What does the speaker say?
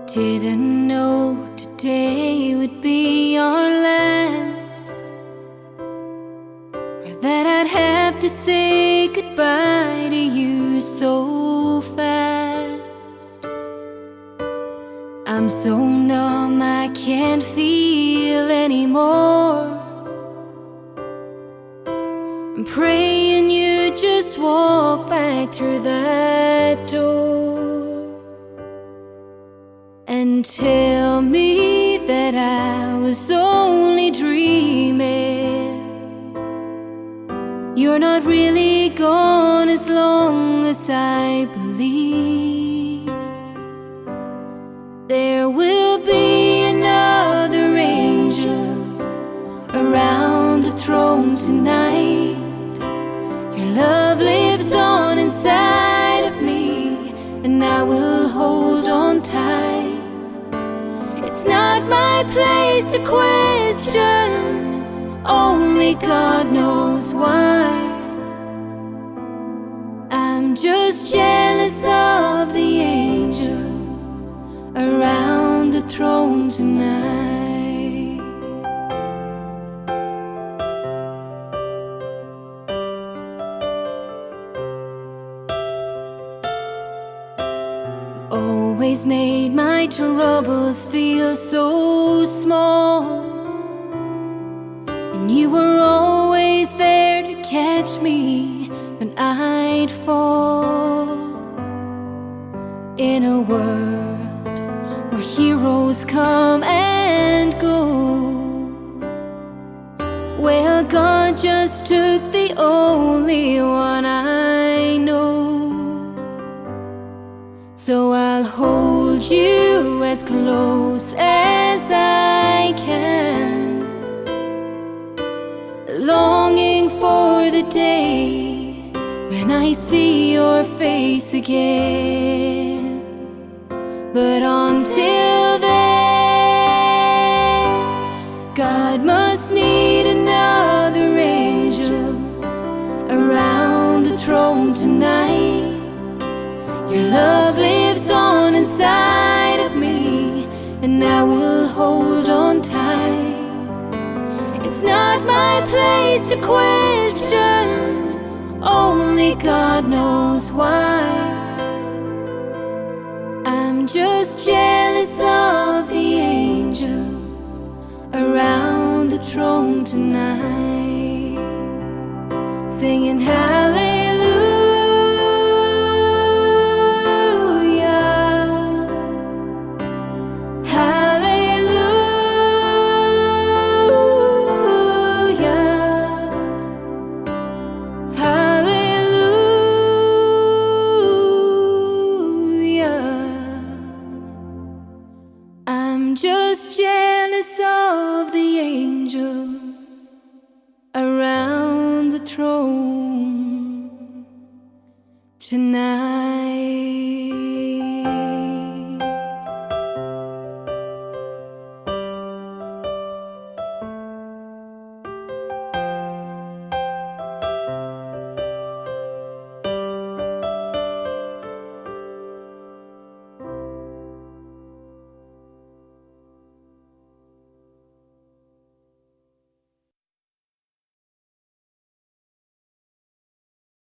Didn't know today would be our last, or that I'd have to say goodbye to you so fast. I'm so numb I can't feel anymore. I'm praying you just walk back through that door and tell me that I was only dreaming. You're not really gone as long as I believe. There will be another angel around the throne tonight. Your love lives on inside of me, and I will hold on tight. It's not my place to question, only God knows why. I'm just jealous of the angels around the throne tonight. Always made my troubles feel so small, and you were always there to catch me when I'd fall. In a world where heroes come and go, well, God just took the only one I know. So I'll hold you as close as I can, longing for the day when I see your face again. But until then, God must need another angel around the throne tonight. Your love lives on inside of me, and I will hold on tight. It's not my place to question, only God knows why. I'm just jealous of the angels around the throne tonight, singing hallelujah. I'm just jealous